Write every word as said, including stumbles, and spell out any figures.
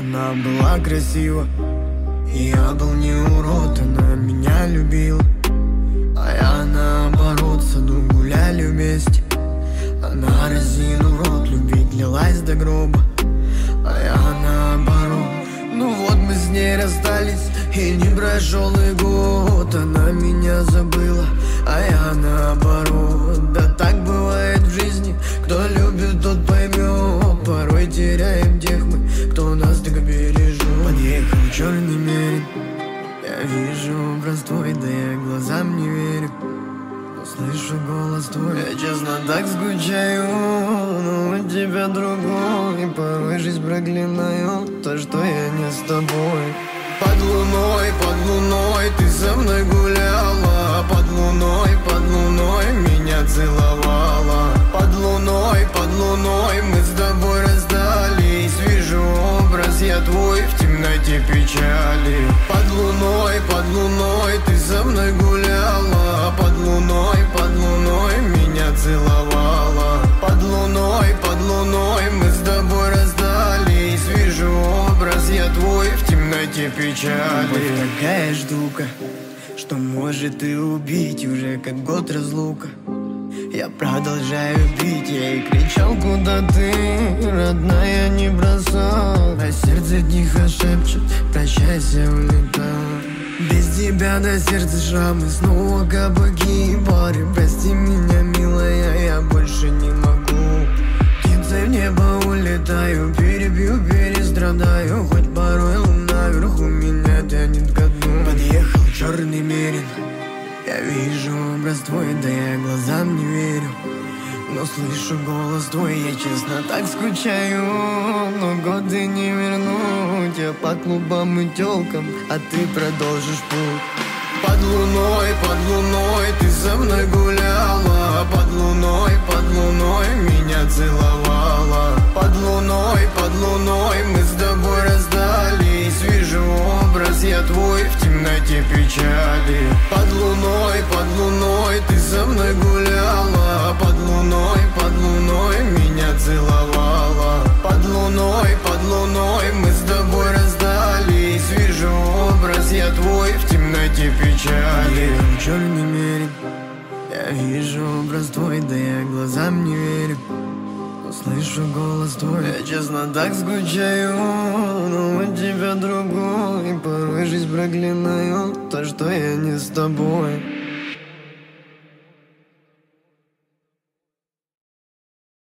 Она была красива, и я был не урод. Она меня любила, а я наоборот. В саду гуляли вместе. Она разинув рот, любить лилась до гроба, а я наоборот. Ну вот мы с ней расстались, и не прошел и год. Она меня забыла, а я наоборот. Да так бывает в жизни, кто любит, тот поймет. Порой теряем тех мы, кто нас так бережет. Подъехал черный мерин, я вижу образ твой, да я глазам не верю. Но слышу голос твой, я честно так скучаю, но у тебя другой. И порой жизнь проклинаю то, что я не с тобой. Под луной, под луной ты со мной гуляла. Под луной, под луной меня целовала. Под луной, под луной мы с тобой расстались. Вижу образ я твой в темноте печали. Под луной, под луной ты со мной гуляла. Под луной, под луной меня целовала. Под луной, под луной мы с тобой расстались. Вижу образ я твой в темноте печали. Любовь такая штука, что может и убить. Уже как год разлука, я продолжаю бить. Я и кричал, куда ты, родная, не бросал. А сердце тихо шепчет, прощайся, улетай. Без тебя на сердце шрамы, снова кабаки и бары. Прости меня, милая, я больше не могу. Птицей в небо улетаю, перебью, перестрадаю. Хоть порой луна вверху меня тянет ко дну. Подъехал черный мерин, я вижу образ твой, да я глазам не верю. Но слышу голос твой, я честно так скучаю. Но годы не вернуть, я по клубам и тёлкам, а ты продолжишь путь. Под луной, под луной ты со мной гуляла. Под луной, под луной меня целовала. Под луной, под луной мы с тобой расстались. Вижу образ я твой в темноте печали. Под луной, под луной ты со мной гуляла. Под луной, под луной меня целовала. Под луной, под луной мы с тобой расстались. Вижу образ я твой в темноте печали. Черный мерин, я вижу образ твой, да я глазам не верю. Но слышу голос твой, я честно так скучаю, но у тебя другой. И порой жизнь проклинаю то, что я не с тобой.